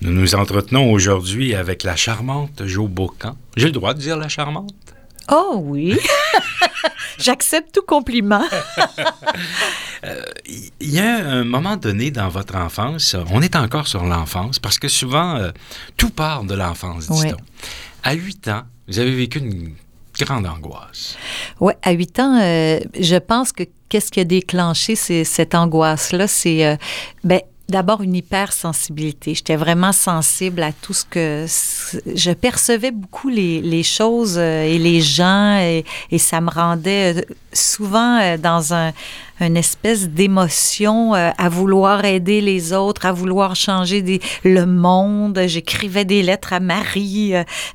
Nous nous entretenons aujourd'hui avec la charmante Jo Bocan. J'ai le droit de dire la charmante? Oh oui! J'accepte tout compliment. Il y a un moment donné dans votre enfance, on est encore sur l'enfance, parce que souvent, tout part de l'enfance, dit-on. Oui. À 8 ans, vous avez vécu une grande angoisse. Oui, à 8 ans, je pense que qu'est-ce qui a déclenché cette angoisse-là, c'est d'abord une hypersensibilité. J'étais vraiment sensible à tout ce que... Je percevais beaucoup les choses et les gens et ça me rendait souvent dans une espèce d'émotion à vouloir aider les autres, à vouloir changer le monde. J'écrivais des lettres à Marie.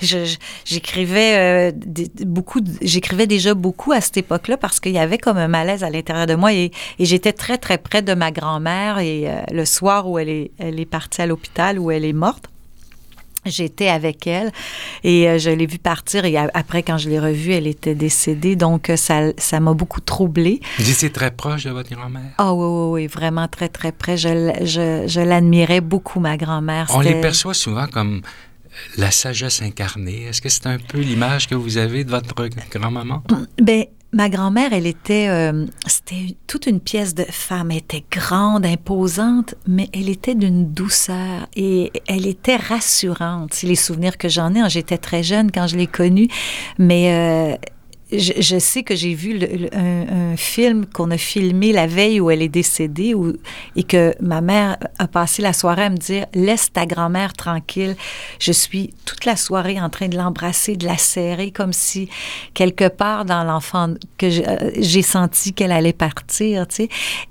J'écrivais j'écrivais déjà beaucoup à cette époque-là parce qu'il y avait comme un malaise à l'intérieur de moi et j'étais très, très près de ma grand-mère et le soir où elle est partie à l'hôpital, où elle est morte, j'étais avec elle et je l'ai vue partir et après, quand je l'ai revue, elle était décédée. Donc, ça m'a beaucoup troublée. Vous étiez très proche de votre grand-mère? Ah oui, vraiment très, très près. Je l'admirais beaucoup, ma grand-mère. On les perçoit souvent comme la sagesse incarnée. Est-ce que c'est un peu l'image que vous avez de votre grand-maman? Bien, ma grand-mère, elle était... c'était toute une pièce de femme. Elle était grande, imposante, mais elle était d'une douceur et elle était rassurante. C'est les souvenirs que j'en ai. J'étais très jeune quand je l'ai connue, mais... Je sais que j'ai vu un film qu'on a filmé la veille où elle est décédée et que ma mère a passé la soirée à me dire « Laisse ta grand-mère tranquille ». Je suis toute la soirée en train de l'embrasser, de la serrer, comme si quelque part dans l'enfant que j'ai senti qu'elle allait partir, tu sais.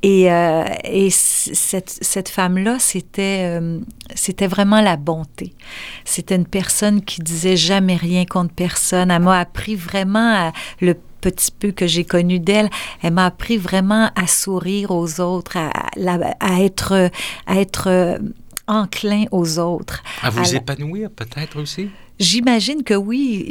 Et cette femme-là, c'était vraiment la bonté. C'était une personne qui disait jamais rien contre personne. Elle m'a appris vraiment le petit peu que j'ai connu d'elle, elle m'a appris vraiment à sourire aux autres, à être enclin aux autres. À vous épanouir peut-être aussi? J'imagine que oui.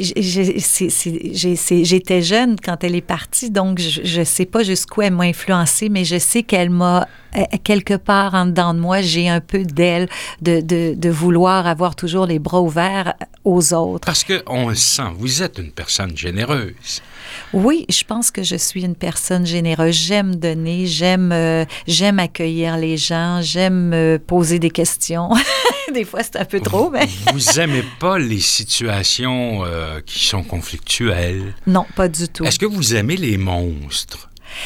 J'étais jeune quand elle est partie, donc je ne sais pas jusqu'où elle m'a influencée, mais je sais qu'elle m'a, quelque part en dedans de moi, j'ai un peu d'elle, de vouloir avoir toujours les bras ouverts aux autres. Parce qu'on le sent, vous êtes une personne généreuse. Oui, je pense que je suis une personne généreuse. J'aime donner, j'aime accueillir les gens, j'aime poser des questions. Des fois, c'est un peu trop, mais... Vous n'aimez pas les situations qui sont conflictuelles? Non, pas du tout. Est-ce que vous aimez les monstres?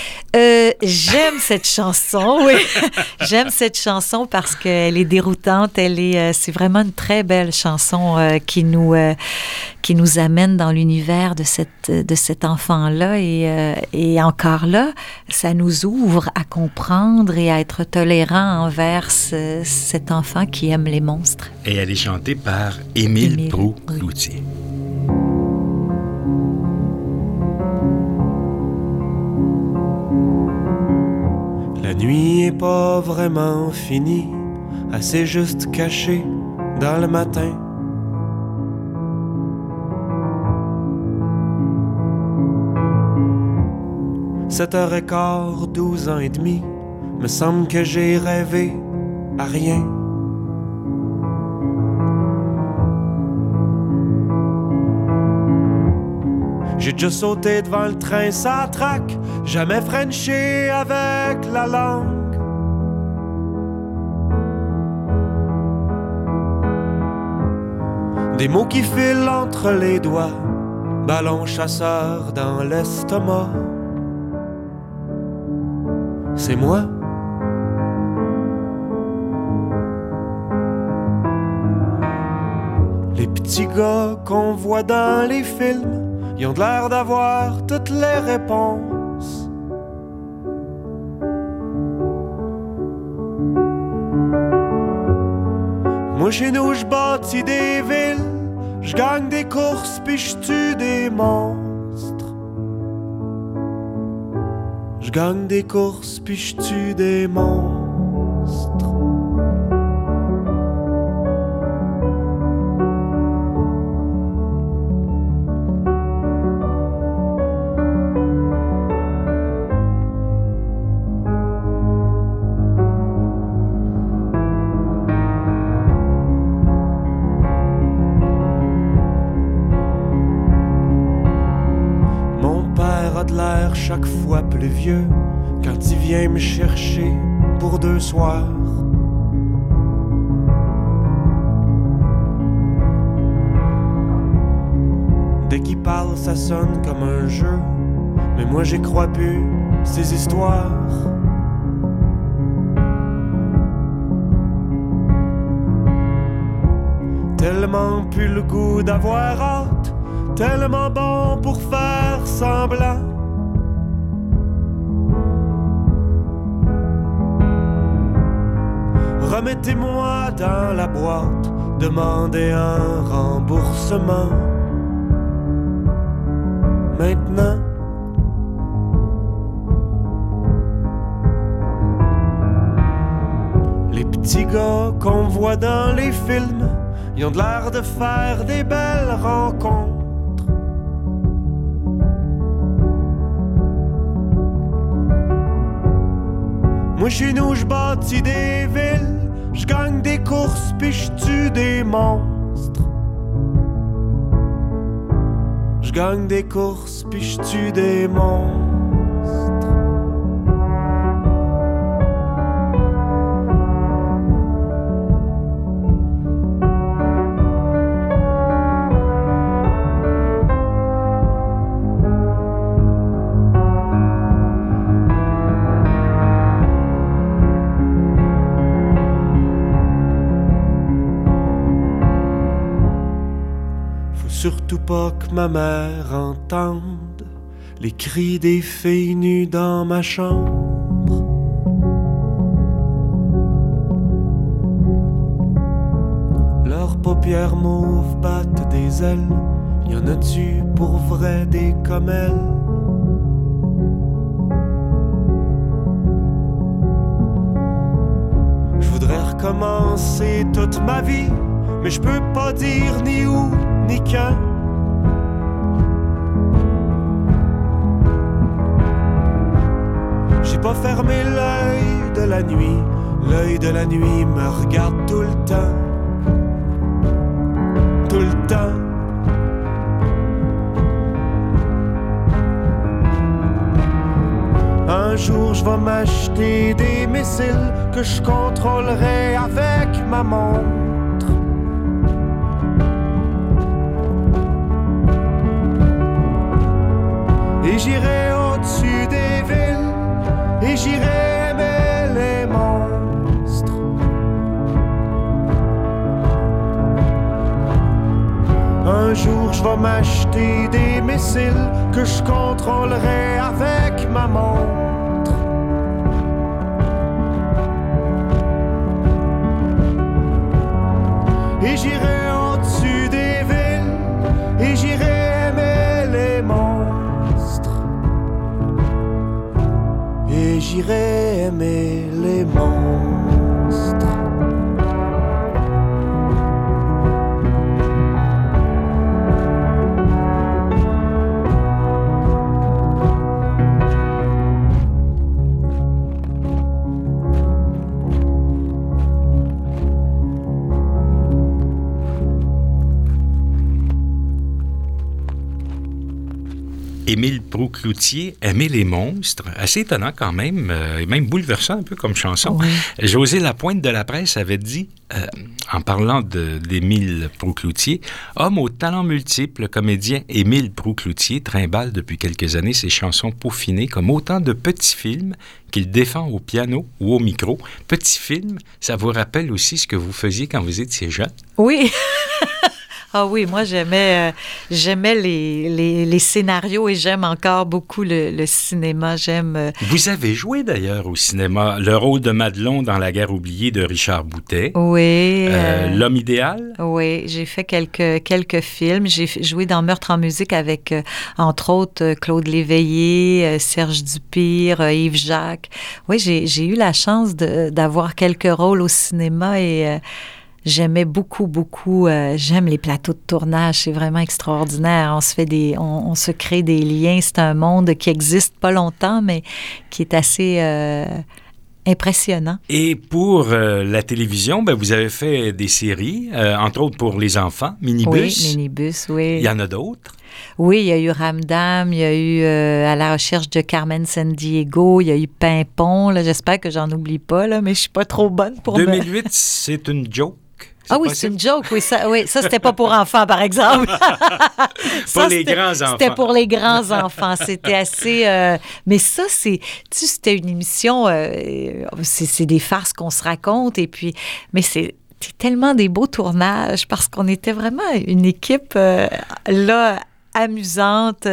J'aime cette chanson, oui. J'aime cette chanson parce qu'elle est déroutante. C'est vraiment une très belle chanson qui nous amène dans l'univers de cet enfant-là. Et encore là, ça nous ouvre à comprendre et à être tolérant envers cet enfant qui aime les monstres. Et elle est chantée par Émile Proulx-Cloutier. La nuit est pas vraiment finie, assez juste cachée dans le matin. Sept heures et quart, 12 ans et demi, me semble que j'ai rêvé à rien. J'ai déjà sauté devant le train sans trac, jamais frenché avec la langue. Des mots qui filent entre les doigts, ballon chasseur dans l'estomac. C'est moi. Les petits gars qu'on voit dans les films, ils ont de l'air d'avoir toutes les réponses. Moi chez nous je bâtis des villes, je gagne des courses puis je tue des monstres. Je gagne des courses puis je tue des monstres. l'air chaque fois plus vieux quand il vient me chercher pour 2 soirs. Dès qu'il parle, ça sonne comme un jeu, mais moi j'y crois plus, ces histoires. Tellement plus le goût d'avoir hâte, tellement bon pour faire semblant. Remettez-moi dans la boîte, demandez un remboursement. Maintenant, les petits gars qu'on voit dans les films, ils ont de l'air de faire des belles rencontres. Moi chez nous je bâtis des villes, je gagne des courses pis je tue des monstres. Je gagne des courses pis je tue des monstres. Surtout pas que ma mère entende les cris des filles nues dans ma chambre. Leurs paupières mauves battent des ailes. Y en a-tu pour vrai des comme elles? Je voudrais recommencer toute ma vie, mais je peux pas dire ni où ni quand. J'ai pas fermé l'œil de la nuit. L'œil de la nuit me regarde tout le temps. Tout le temps. Un jour je vais m'acheter des missiles que je contrôlerai avec ma montre. Et j'irai au-dessus des villes, et j'irai aimer les monstres. Un jour je vais m'acheter des missiles que je contrôlerai avec ma montre. Et j'irai au-dessus des villes, et j'irai aimer les monstres. Et j'irai aimer les monstres. Émile Proucloutier, Aimer les monstres, assez étonnant quand même, et même bouleversant un peu comme chanson. Oui. José Lapointe de La Presse avait dit, en parlant d'Émile Proucloutier, « Homme aux talents multiples, le comédien Émile Proucloutier trimballe depuis quelques années ses chansons peaufinées comme autant de petits films qu'il défend au piano ou au micro. Petits films, ça vous rappelle aussi ce que vous faisiez quand vous étiez jeune? » Oui. Ah oui, moi j'aimais les scénarios et j'aime encore beaucoup le cinéma. Vous avez joué d'ailleurs au cinéma le rôle de Madelon dans La guerre oubliée de Richard Boutet. Oui. L'homme idéal. Oui, j'ai fait quelques films. J'ai joué dans Meurtre en musique avec, entre autres, Claude Léveillé, Serge Dupire, Yves Jacques. Oui, j'ai eu la chance d'avoir quelques rôles au cinéma et... J'aimais beaucoup. J'aime les plateaux de tournage, c'est vraiment extraordinaire. On se crée des liens. C'est un monde qui existe pas longtemps, mais qui est assez impressionnant. Et pour la télévision, vous avez fait des séries, entre autres pour les enfants, Minibus. Oui, Minibus, oui. Il y en a d'autres? Oui, il y a eu Ramdam, il y a eu À la recherche de Carmen Sandiego, il y a eu Pimpon. Là, j'espère que j'en oublie pas, là, mais je suis pas trop bonne pour 2008, c'est une joke. Ah oui, c'est une joke. Oui, ça c'était pas pour enfants, par exemple. Pour les grands enfants. C'était pour les grands enfants. C'était assez... mais ça, c'était une émission... c'est des farces qu'on se raconte. Et puis... Mais c'est tellement des beaux tournages parce qu'on était vraiment une équipe là... amusante.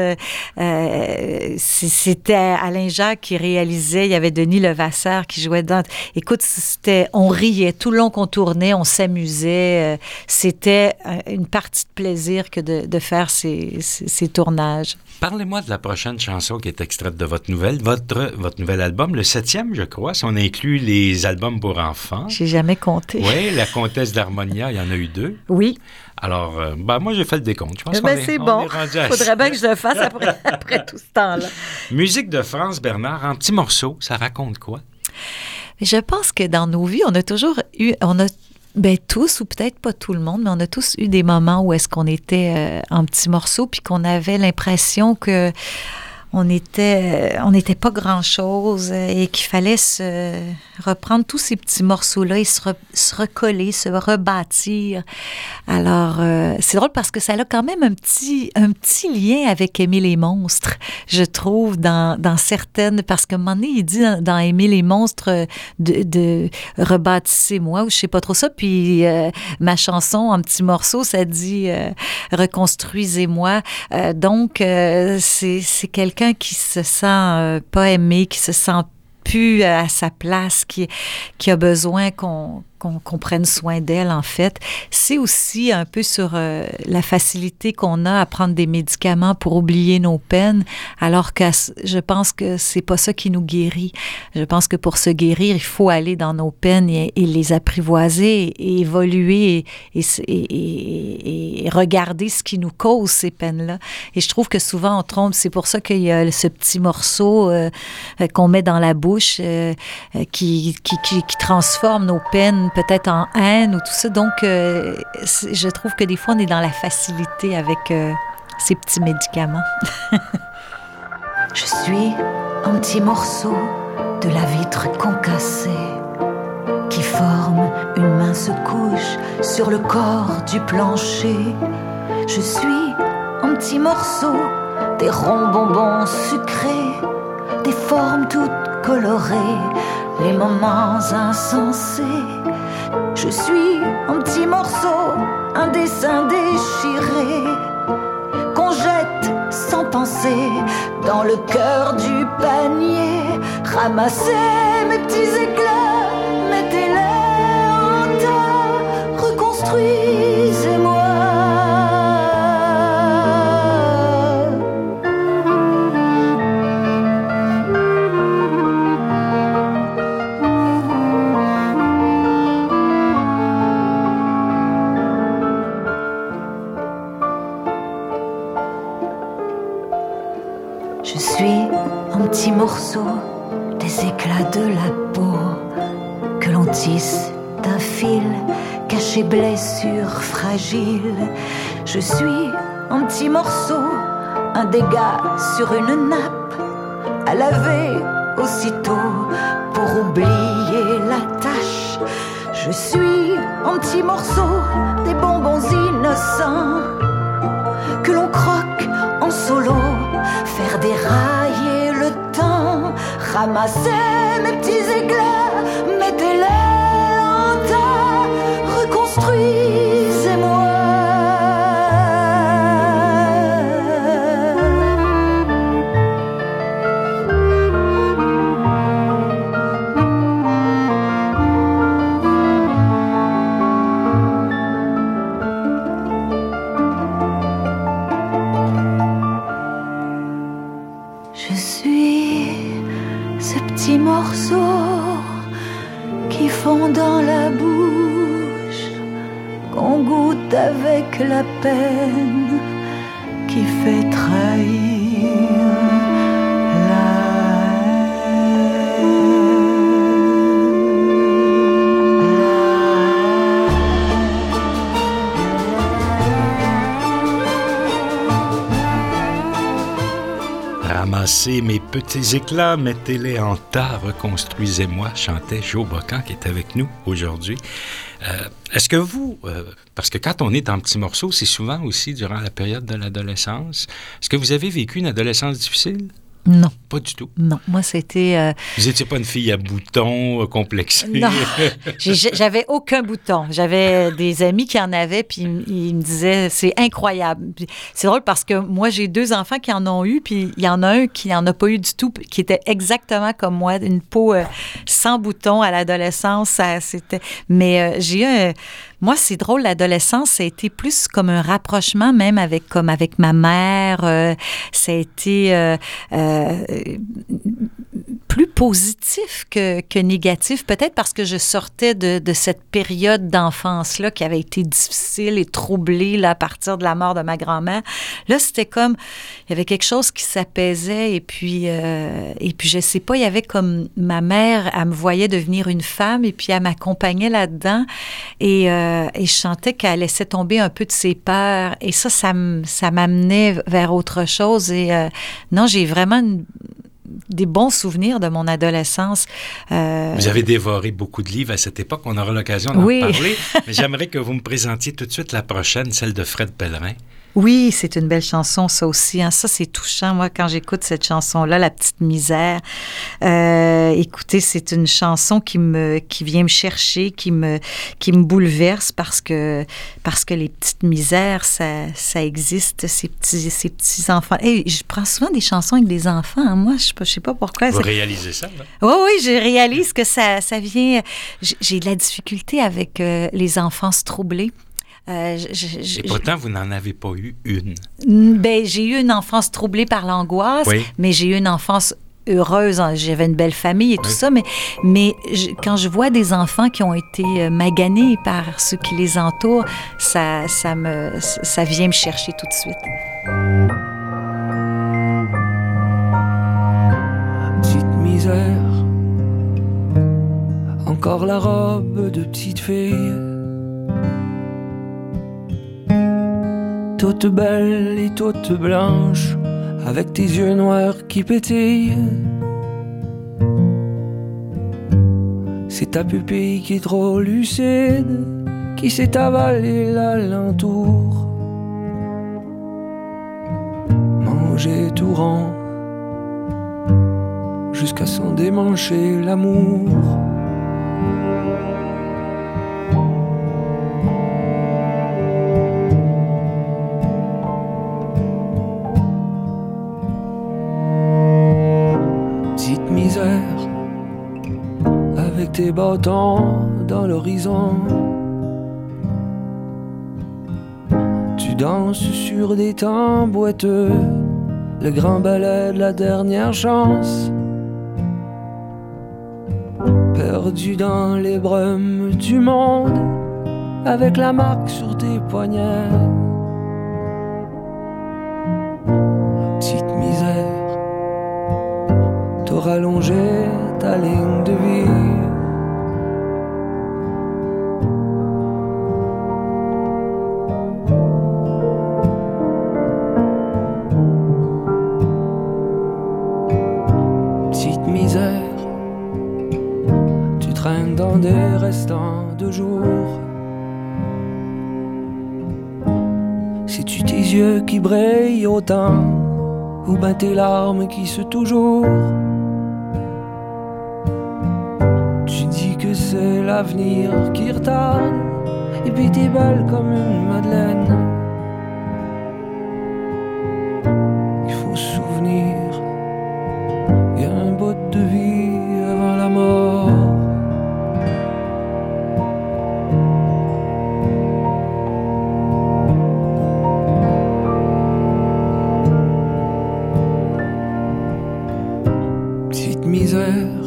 C'était Alain Jacques qui réalisait. Il y avait Denis Levasseur qui jouait dedans. Écoute, on riait tout le long qu'on tournait, on s'amusait. C'était une partie de plaisir que de faire ces tournages. Parlez-moi de la prochaine chanson qui est extraite de votre nouvel album, le 7e, je crois, si on inclut les albums pour enfants. J'ai jamais compté. Oui, La Comtesse d'Harmonia, il y en a eu 2. Oui. Alors, moi, j'ai fait le décompte. Je pense c'est bon. Il faudrait bien que je le fasse après tout ce temps-là. Musique de France Bernard, en petits morceaux, ça raconte quoi? Je pense que dans nos vies, on a toujours eu... tous, ou peut-être pas tout le monde, mais on a tous eu des moments où est-ce qu'on était en petits morceaux puis qu'on avait l'impression que on n'était pas grand-chose et qu'il fallait se reprendre tous ces petits morceaux-là et se recoller, se rebâtir. Alors, c'est drôle parce que ça a quand même un petit lien avec Aimer les monstres, je trouve, dans certaines... Parce qu'à un moment donné, il dit dans Aimer les monstres de rebâtissez-moi, ou je sais pas trop ça, puis ma chanson en petits morceaux, ça dit reconstruisez-moi. Donc, c'est quelqu'un qui se sent pas aimé, qui se sent plus à sa place, qui a besoin qu'on prenne soin d'elle, en fait. C'est aussi un peu sur la facilité qu'on a à prendre des médicaments pour oublier nos peines, alors que je pense que c'est pas ça qui nous guérit. Je pense que pour se guérir, il faut aller dans nos peines et les apprivoiser et évoluer et regarder ce qui nous cause ces peines-là. Et je trouve que souvent, on trompe. C'est pour ça qu'il y a ce petit morceau qu'on met dans la bouche qui transforme nos peines peut-être en haine ou tout ça. Donc, je trouve que des fois, on est dans la facilité avec ces petits médicaments. Je suis un petit morceau de la vitre concassée qui forme une mince couche sur le corps du plancher. Je suis un petit morceau des ronds bonbons sucrés, des formes toutes colorées, les moments insensés. Je suis un petit morceau, un dessin déchiré qu'on jette sans penser dans le cœur du panier. Ramassez mes petits éclats, mettez-les en tas, reconstruisez-moi. Je suis un petit morceau des éclats de la peau que l'on tisse d'un fil caché blessure fragile. Je suis un petit morceau, un dégât sur une nappe à laver aussitôt pour oublier la tâche. Je suis un petit morceau des bonbons innocents que l'on croque en solo, faire dérailler le temps. Ramassez mes petits éclats, mettez-les en tas, reconstruisez-moi. Je suis ce petit morceau qui fond dans la bouche, qu'on goûte avec la peine, qui fait trahir la haine. Ramassez mes petits éclats, mettez-les en tas, reconstruisez-moi, chantait Joe Bocan qui est avec nous aujourd'hui. Est-ce que vous, parce que quand on est en petits morceaux, c'est souvent aussi durant la période de l'adolescence, est-ce que vous avez vécu une adolescence difficile? Non. Pas du tout. Non, moi, c'était... Vous n'étiez pas une fille à boutons, complexée? Non, j'avais aucun bouton. J'avais des amis qui en avaient, puis ils me disaient, c'est incroyable. Puis c'est drôle parce que moi, j'ai 2 enfants qui en ont eu, puis il y en a un qui n'en a pas eu du tout, qui était exactement comme moi, une peau sans boutons à l'adolescence. C'était... Mais j'ai eu Moi, c'est drôle, l'adolescence, ça a été plus comme un rapprochement même avec ma mère. Ça a été plus positif que négatif, peut-être parce que je sortais de cette période d'enfance-là qui avait été difficile et troublée là, à partir de la mort de ma grand-mère. Là, c'était comme, il y avait quelque chose qui s'apaisait et puis je sais pas, il y avait comme ma mère, elle me voyait devenir une femme et puis elle m'accompagnait là-dedans et je sentais qu'elle laissait tomber un peu de ses peurs et ça m'amenait vers autre chose et non, j'ai vraiment des bons souvenirs de mon adolescence. Vous avez dévoré beaucoup de livres à cette époque. On aura l'occasion d'en parler. Mais j'aimerais que vous me présentiez tout de suite la prochaine, celle de Fred Pellerin. Oui, c'est une belle chanson, ça aussi. Hein. Ça, c'est touchant. Moi, quand j'écoute cette chanson-là, La Petite Misère, écoutez, c'est une chanson qui vient me chercher, qui me bouleverse parce que les petites misères, ça existe, ces petits enfants. Et je prends souvent des chansons avec des enfants. Hein. Moi, je sais pas pourquoi. Vous réalisez ça, là? Oui, je réalise que ça vient... J'ai de la difficulté avec les enfances troublées. Et pourtant, vous n'en avez pas eu une. Ben, j'ai eu une enfance troublée par l'angoisse, oui. Mais j'ai eu une enfance heureuse. J'avais une belle famille et tout ça, mais quand je vois des enfants qui ont été maganés par ceux qui les entourent, ça vient me chercher tout de suite. Petite misère, encore la robe de petite fille. Toute belle et toute blanche, avec tes yeux noirs qui pétillent. C'est ta pupille qui est trop lucide, qui s'est avalée l'alentour. Manger tout rond, jusqu'à s'en démancher l'amour. Avec tes bâtons dans l'horizon, tu danses sur des temps boiteux, le grand ballet de la dernière chance. Perdu dans les brumes du monde, avec la marque sur tes poignets. Petite misère, t'auras rallongé ta ligne de vie. Petite misère, tu traînes dans des restants de jour. C'est-tu tes yeux qui brillent autant, ou ben tes larmes qui se toujours? Tu dis que c'est l'avenir qui retarde, et puis t'es belle comme une madeleine. Il faut se souvenir, y a un bout de vie avant la mort. Misère,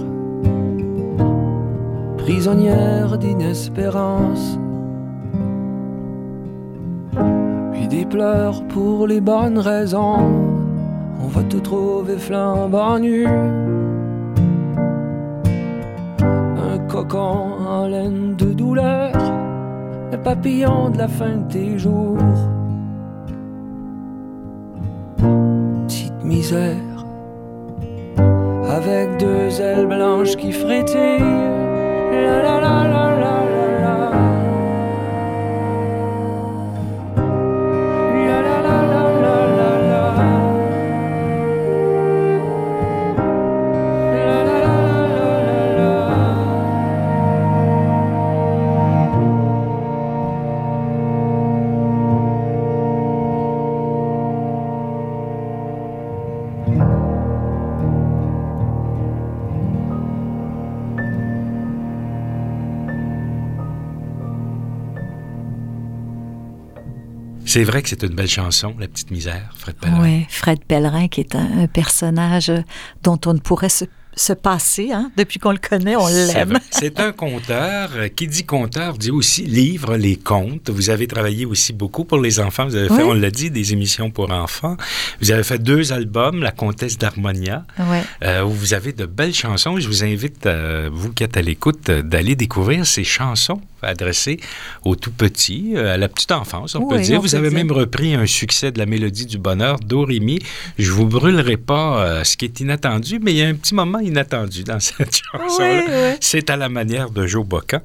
prisonnière d'inespérance, puis des pleurs pour les bonnes raisons. On va te trouver flambant nu, un cocon en laine de douleur, le papillon de la fin de tes jours. Petite misère, avec deux ailes blanches qui frétillent. La la la la la la la. La la la la la la la. La la la la la la. C'est vrai que c'est une belle chanson, La Petite Misère, Fred Pellerin. Oui, Fred Pellerin, qui est un personnage dont on ne pourrait se passer. Hein? Depuis qu'on le connaît, on l'aime. C'est un conteur. Qui dit conteur dit aussi livre, les contes. Vous avez travaillé aussi beaucoup pour les enfants. Vous avez fait, on l'a dit, des émissions pour enfants. Vous avez fait 2 albums, La Comtesse d'Harmonia, où vous avez de belles chansons. Je vous invite, vous qui êtes à l'écoute, d'aller découvrir ces chansons adressées aux tout-petits, à la petite enfance, on peut dire. Vous avez même repris un succès de la Mélodie du Bonheur, Do-Ré-Mi. Je vous brûlerai pas ce qui est inattendu, mais il y a un petit moment inattendu dans cette chanson-là. C'est à la manière de Joe Bocan.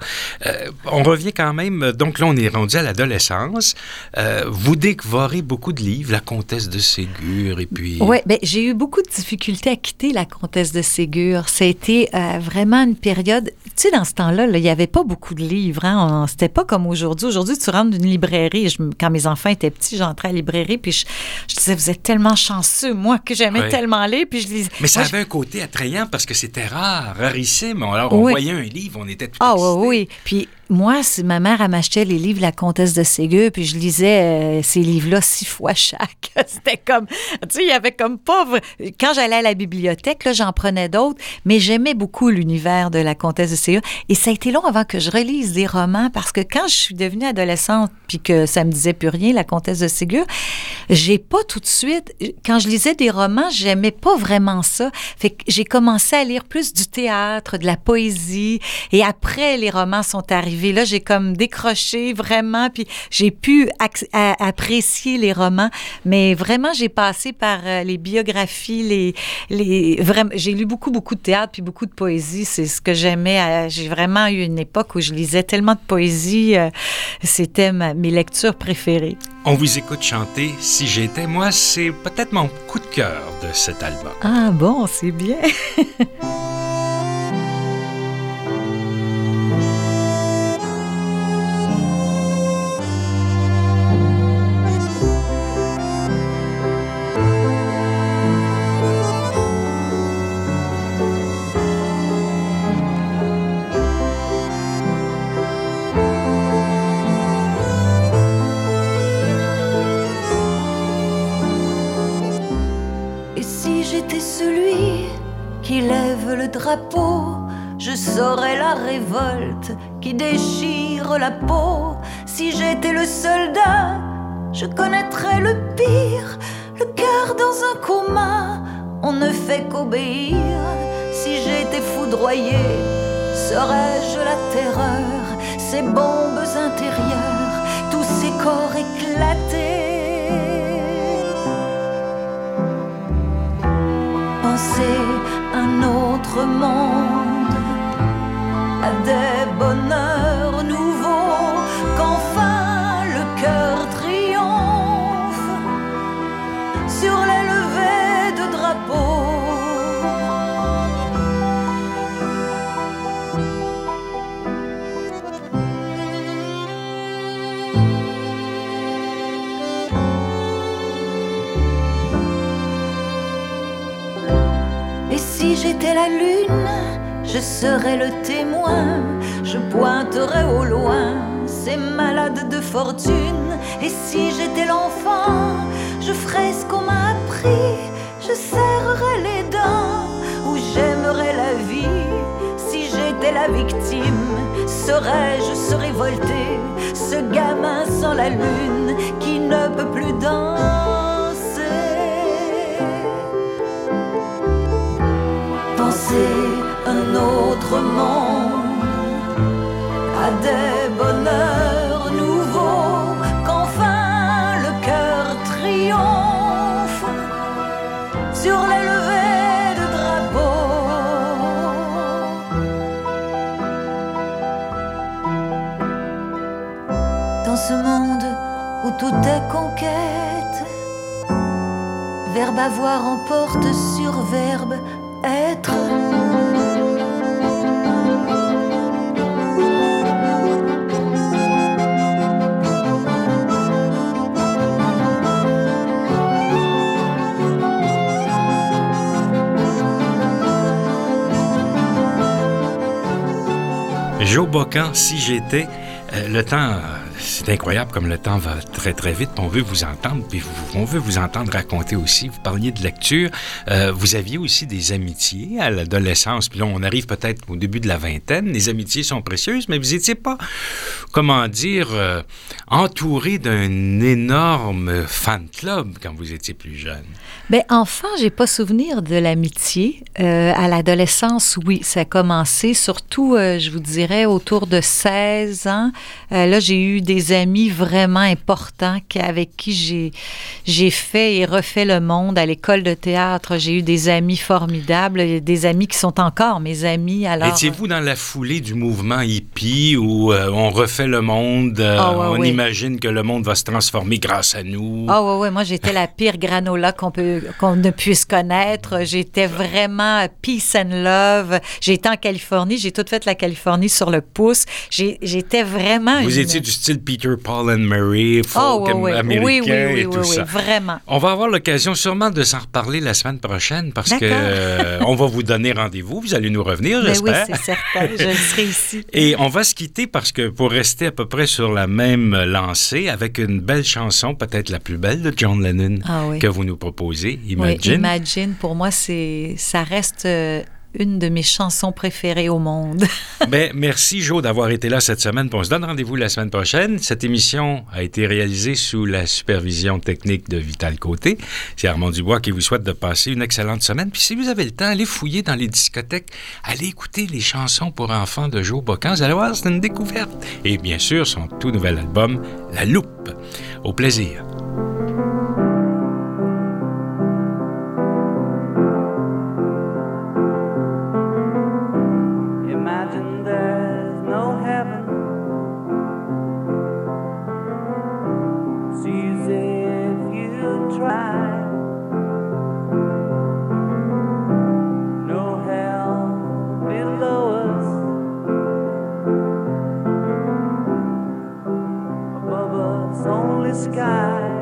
On revient quand même, donc là, on est rendu à l'adolescence. Vous dévorez beaucoup de livres, La Comtesse de Ségur, et puis... Oui, bien, j'ai eu beaucoup de difficultés à quitter La Comtesse de Ségur. Ça a été vraiment une période... Tu sais, dans ce temps-là, il n'y avait pas beaucoup de livres. Hein? C'était pas comme aujourd'hui. Aujourd'hui, tu rentres d'une librairie. Quand mes enfants étaient petits, j'entrais à la librairie, puis je disais, vous êtes tellement chanceux, moi, que j'aimais tellement lire, puis je lisais... Mais ça avait un côté attrayant, parce que c'était rarissime. Alors, on voyait un livre, on était tout excités. Oui. Puis moi, ma mère, elle m'achetait les livres La Comtesse de Ségur, puis je lisais ces livres-là 6 fois chaque. C'était comme... Tu sais, il y avait comme pas... Quand j'allais à la bibliothèque, là, j'en prenais d'autres, mais j'aimais beaucoup l'univers de La Comtesse de Ségur. Et ça a été long avant que je relise des romans, parce que quand je suis devenue adolescente, puis que ça me disait plus rien, La Comtesse de Ségur, j'ai pas tout de suite... Quand je lisais des romans, j'aimais pas vraiment ça. Fait que j'ai commencé à lire plus du théâtre, de la poésie, et après, les romans sont arrivés. Là, j'ai comme décroché vraiment, puis j'ai pu apprécier les romans, mais vraiment, j'ai passé par les biographies, vraiment, j'ai lu beaucoup de théâtre, puis beaucoup de poésie, c'est ce que j'aimais. J'ai vraiment eu une époque où je lisais tellement de poésie, c'était mes lectures préférées. On vous écoute chanter « Si j'étais ». Moi, c'est peut-être mon coup de cœur de cet album. Ah bon, c'est bien. Le drapeau, je saurais la révolte qui déchire la peau. Si j'étais le soldat, je connaîtrais le pire. Le cœur dans un coma, on ne fait qu'obéir. Si j'étais foudroyé, serais-je la terreur? Ces bombes intérieures, tous ces corps éclatés. Pensez un autre monde, à des bonheurs nouveaux, qu'enfin le cœur triomphe sur les levées de drapeaux. Si j'étais la lune, je serais le témoin. Je pointerais au loin ces malades de fortune. Et si j'étais l'enfant, je ferais ce qu'on m'a appris. Je serrerais les dents, ou j'aimerais la vie. Si j'étais la victime, serais-je se révolter? Ce gamin sans la lune qui ne peut plus danser. Un autre monde, à des bonheurs nouveaux, qu'enfin le cœur triomphe sur les levées de drapeaux. monde où tout est conquête. Verbe avoir emporte sur verbe être. Joe Bocan, si j'étais, le temps, c'est incroyable comme le temps va très très vite. On veut vous entendre, puis on veut vous entendre raconter aussi. Vous parliez de lecture, vous aviez aussi des amitiés à l'adolescence, puis là on arrive peut-être au début de la vingtaine. Les amitiés sont précieuses, mais vous n'étiez pas, comment dire, entouré d'un énorme fan club quand vous étiez plus jeune. Bien, enfant, j'ai pas souvenir de l'amitié. À l'adolescence, oui, ça a commencé, surtout, je vous dirais, autour de 16 ans. Là, j'ai eu des amis vraiment importants avec qui j'ai fait et refait le monde à l'école de théâtre. J'ai eu des amis formidables, des amis qui sont encore mes amis. Alors, étiez-vous dans la foulée du mouvement hippie où on refait le monde, on imagine que le monde va se transformer grâce à nous? Ah oui, moi j'étais la pire granola qu'on ne puisse connaître. J'étais vraiment peace and love. J'ai été en Californie, j'ai tout fait la Californie sur le pouce. J'étais vraiment... Vous étiez du style Peter, Paul and Mary, folk américain et tout ça. Oui, vraiment. On va avoir l'occasion sûrement de s'en reparler la semaine prochaine parce que on va vous donner rendez-vous. Vous allez nous revenir, j'espère. Oui, c'est certain. Je serai ici. Et on va se quitter parce que pour rester à peu près sur la même lancée avec une belle chanson, peut-être la plus belle de John Lennon que vous nous proposez, Imagine. Oui, Imagine, pour moi, ça reste une de mes chansons préférées au monde. Bien, merci, Jo, d'avoir été là cette semaine. On se donne rendez-vous la semaine prochaine. Cette émission a été réalisée sous la supervision technique de Vital Côté. C'est Armand Dubois qui vous souhaite de passer une excellente semaine. Puis si vous avez le temps, allez fouiller dans les discothèques. Allez écouter les chansons pour enfants de Joe Bocan. Vous allez voir, c'est une découverte. Et bien sûr, son tout nouvel album, La Loupe. Au plaisir. Sky.